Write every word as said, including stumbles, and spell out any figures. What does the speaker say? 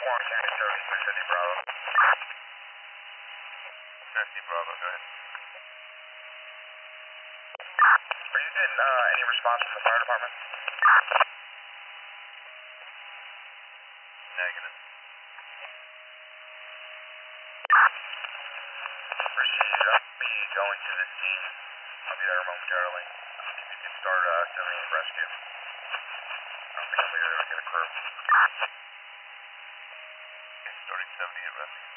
Warren County seventy-three fifty Bravo. fifty Bravo, go ahead. Are you getting uh, any response from the fire department? Negative. Received. I'll be going to the scene. I'll be there momentarily. If you could start uh, seventy-eight rescue. I don't think I'll be able to get a crew. Okay, starting seventy-eight rescue.